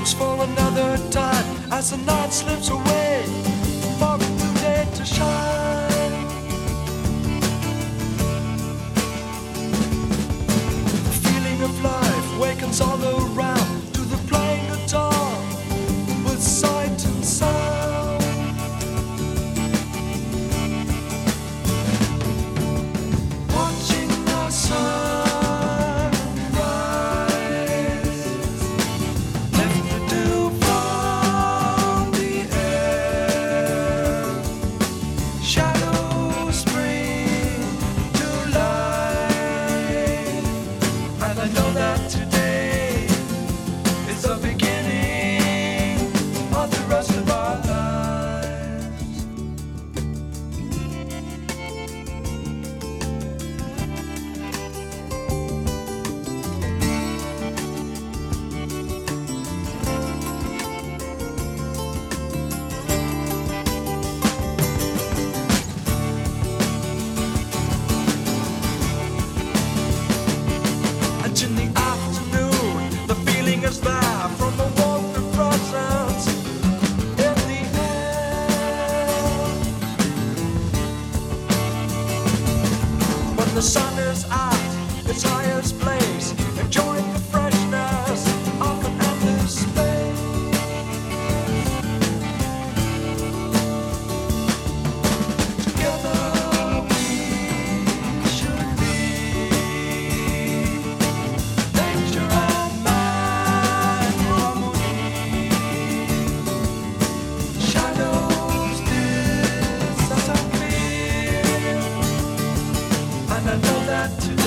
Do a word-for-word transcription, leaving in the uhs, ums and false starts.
dreams for another time as the night slips away, for a new day to shine. The feeling of life wakens all around to the playing guitar with sight and sound. Watching the sun in the afternoon, the feeling is there from the warmth of presence in the air. When the sun is at its highest place, enjoying the freshness of an endless space. Together we should be. And I know that today